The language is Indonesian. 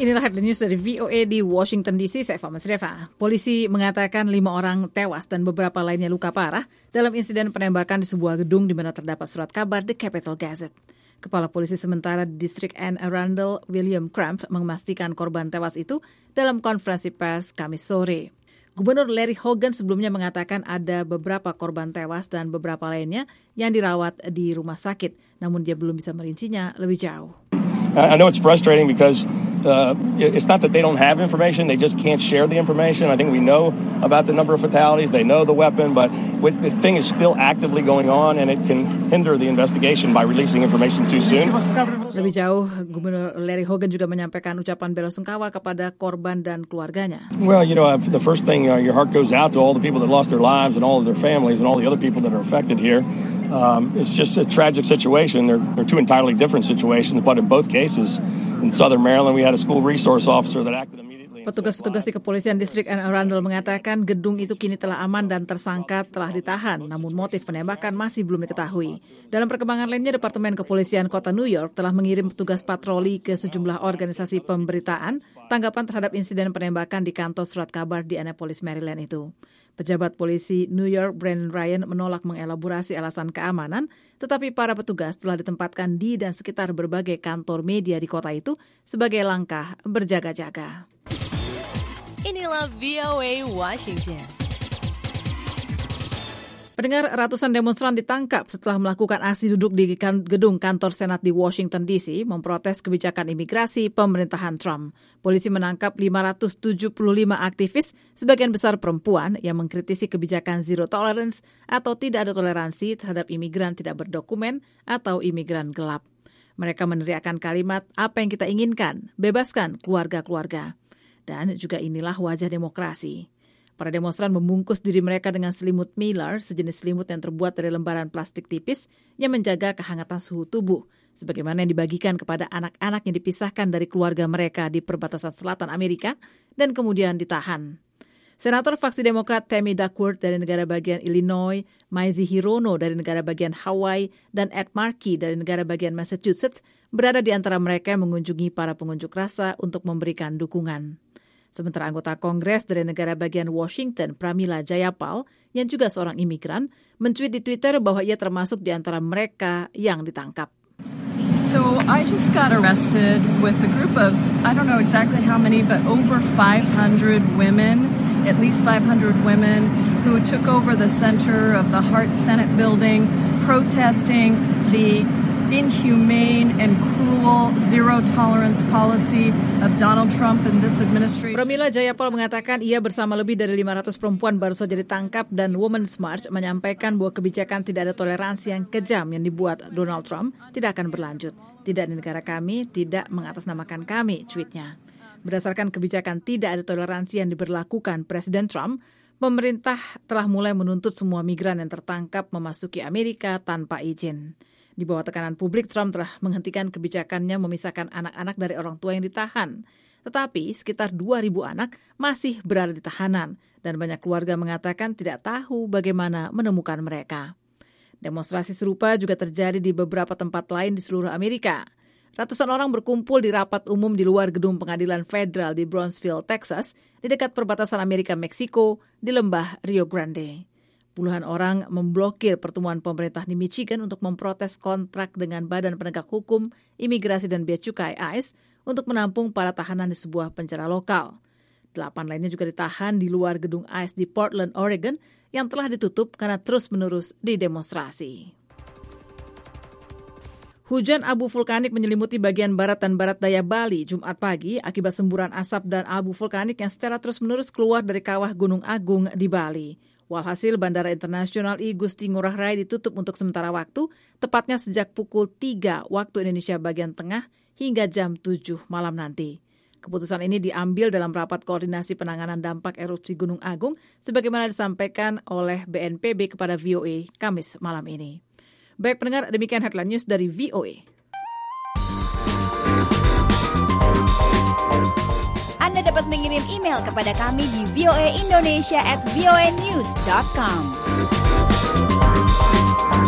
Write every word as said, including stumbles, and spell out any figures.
Inilah headline news dari V O A di Washington D C, saya Fama Sreva. Polisi mengatakan lima orang tewas dan beberapa lainnya luka parah dalam insiden penembakan di sebuah gedung di mana terdapat surat kabar The Capital Gazette. Kepala Polisi sementara di Distrik Anne Arundel, William Cramp, memastikan korban tewas itu dalam konferensi pers Kamis sore. Gubernur Larry Hogan sebelumnya mengatakan ada beberapa korban tewas dan beberapa lainnya yang dirawat di rumah sakit, namun dia belum bisa merincinya lebih jauh. I know it's frustrating because uh, it's not that they don't have information, they just can't share the information. I think we know about the number of fatalities, they know the weapon, but with, this thing is still actively going on and it can hinder the investigation by releasing information too soon. Lebih jauh, Gubernur Larry Hogan juga menyampaikan ucapan belasungkawa kepada korban dan keluarganya. Well, you know, the first thing, uh, your heart goes out to all the people that lost their lives and all of their families and all the other people that are affected here. Um, it's just a tragic situation. They're, they're two entirely different situations, but in both cases, in Southern Maryland, we had a school resource officer that acted immediately. Petugas-petugas di kepolisian distrik Anne Arundel mengatakan gedung itu kini telah aman dan tersangka telah ditahan, namun motif penembakan masih belum diketahui. Dalam perkembangan lainnya, Departemen Kepolisian Kota New York telah mengirim petugas patroli ke sejumlah organisasi pemberitaan tanggapan terhadap insiden penembakan di kantor surat kabar di Annapolis, Maryland itu. Pejabat polisi New York, Brandon Ryan, menolak mengelaborasi alasan keamanan, tetapi para petugas telah ditempatkan di dan sekitar berbagai kantor media di kota itu sebagai langkah berjaga-jaga. Inilah V O A Washington. Pendengar, ratusan demonstran ditangkap setelah melakukan aksi duduk di gedung kantor Senat di Washington D C memprotes kebijakan imigrasi pemerintahan Trump. Polisi menangkap lima ratus tujuh puluh lima aktivis, sebagian besar perempuan, yang mengkritisi kebijakan zero tolerance atau tidak ada toleransi terhadap imigran tidak berdokumen atau imigran gelap. Mereka meneriakkan kalimat, "Apa yang kita inginkan? Bebaskan keluarga-keluarga." Dan juga inilah wajah demokrasi. Para demonstran membungkus diri mereka dengan selimut mylar, sejenis selimut yang terbuat dari lembaran plastik tipis yang menjaga kehangatan suhu tubuh, sebagaimana yang dibagikan kepada anak-anak yang dipisahkan dari keluarga mereka di perbatasan selatan Amerika dan kemudian ditahan. Senator fraksi Demokrat Tammy Duckworth dari negara bagian Illinois, Mazie Hirono dari negara bagian Hawaii, dan Ed Markey dari negara bagian Massachusetts berada di antara mereka yang mengunjungi para pengunjuk rasa untuk memberikan dukungan. Sementara anggota Kongres dari negara bagian Washington, Pramila Jayapal, yang juga seorang imigran, mencuit di Twitter bahwa ia termasuk di antara mereka yang ditangkap. So I just got arrested with a group of, I don't know exactly how many, but over five hundred women, at least five hundred women who took over the center of the Hart Senate building, protesting the inhumane and cruel zero-tolerance policy of Donald Trump and this administration. Pramila Jayapal mengatakan ia bersama lebih dari lima ratus perempuan baru saja ditangkap dan Women's March menyampaikan bahwa kebijakan tidak ada toleransi yang kejam yang dibuat Donald Trump tidak akan berlanjut. Tidak di negara kami, tidak mengatasnamakan kami, tweetnya. Berdasarkan kebijakan tidak ada toleransi yang diberlakukan Presiden Trump, pemerintah telah mulai menuntut semua migran yang tertangkap memasuki Amerika tanpa izin. Di bawah tekanan publik, Trump telah menghentikan kebijakannya memisahkan anak-anak dari orang tua yang ditahan. Tetapi sekitar dua ribu anak masih berada di tahanan dan banyak keluarga mengatakan tidak tahu bagaimana menemukan mereka. Demonstrasi serupa juga terjadi di beberapa tempat lain di seluruh Amerika. Ratusan orang berkumpul di rapat umum di luar gedung pengadilan federal di Brownsville, Texas, di dekat perbatasan Amerika-Meksiko di lembah Rio Grande. Puluhan orang memblokir pertemuan pemerintah di Michigan untuk memprotes kontrak dengan Badan Penegak Hukum, Imigrasi dan Bea Cukai I C E untuk menampung para tahanan di sebuah penjara lokal. Delapan lainnya juga ditahan di luar gedung I C E di Portland, Oregon, yang telah ditutup karena terus-menerus didemonstrasi. Hujan abu vulkanik menyelimuti bagian barat dan barat daya Bali Jumat pagi akibat semburan asap dan abu vulkanik yang secara terus-menerus keluar dari kawah Gunung Agung di Bali. Walhasil, Bandara Internasional I Gusti Ngurah Rai ditutup untuk sementara waktu, tepatnya sejak pukul tiga waktu Indonesia bagian tengah hingga jam tujuh malam nanti. Keputusan ini diambil dalam rapat koordinasi penanganan dampak erupsi Gunung Agung, sebagaimana disampaikan oleh B N P B kepada V O A Kamis malam ini. Baik pendengar, demikian headline news dari V O A. Anda dapat mengirim email kepada kami di voaindonesia at voanews dot com.